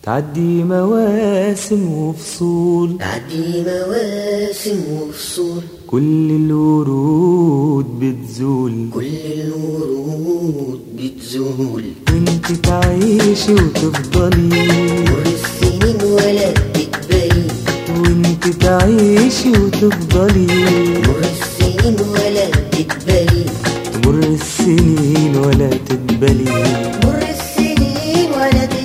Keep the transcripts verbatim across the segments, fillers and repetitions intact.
تعدي مواسم وفصول، تعدي مواسم وفصول، كل الورود بتزول، كل الورود بتزول، وانت تعيشي وتفضلي، مر السنين ولا تقبلي، وانت تعيشي وتفضلي، مر السنين ولا تقبلي، تمر السنين ولا تقبلي، مر السنين ولا تقبلي.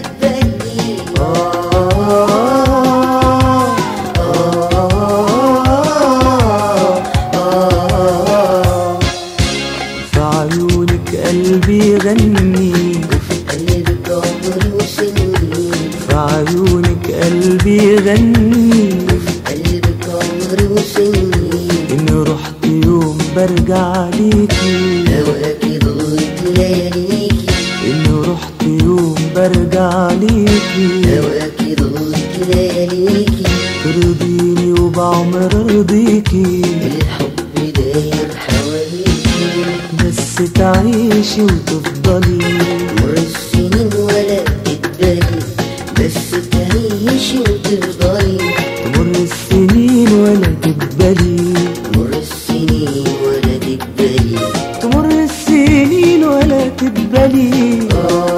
في عيونك قلبي يغني، وفي قلبك عمري وسنين، في عيونك قلبي يغني، وفي قلبك عمري وسنين، إن رحت يوم برجع ليكي، هواكي ضلت لياليكي، إن رحت يوم برجع ليكي، هواكي ضلت لياليكي، ترضيني وبعمر ارضيكي، الحب داير حواليكي، بس تعيشي وتفضلي، مر السنين ولا تقبلي، بس تعيشي وتفضلي، تمر السنين ولا تقبلي، مر السنين ولا تقبلي. تمر السنين ولا تقبلي.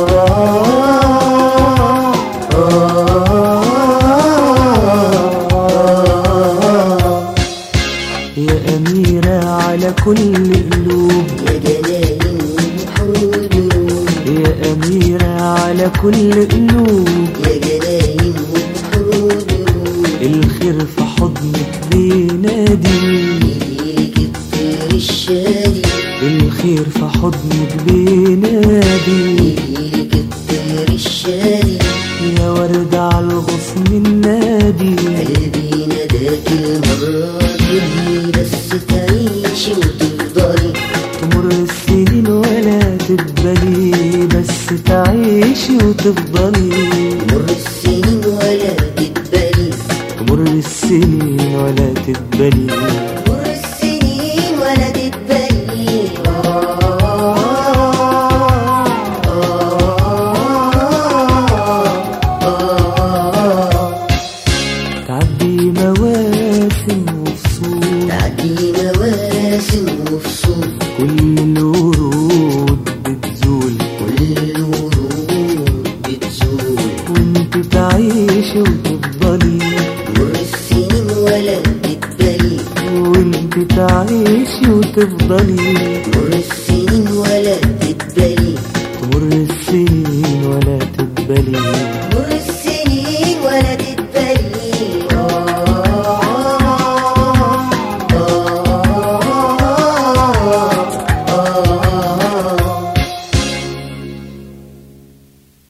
يا أميرة على كل قلوب، يا جلال وبحور دروب، يا أميرة على كل قلوب، يا جلال وبحور دروب، الخير في حضنك بينادي، يجيلك الطير الشادي، الخير في حضنك بينادي، يجيلك الطير الشادي، يا ورد على الغصن النادي، قلبي ناداك المرة دي، بس تعيشي وتفضلي، تمر السنين ولا تقبلي، بس تعيشي وتفضلي، مر السنين ولا تقبلي، تمر السنين ولا تقبلي. مر السنين ولا تقبلي. تعدي مواسم وفصول، تعدي مواسم وفصول، كل الورود بتزول، كل الورود بتزول، وانت تعيشي وتفضلي، مر السنين ولا تقبلي، وانت تعيشي وتفضلي، مر السنين ولا تقبلي، تمر السنين ولا تقبلي.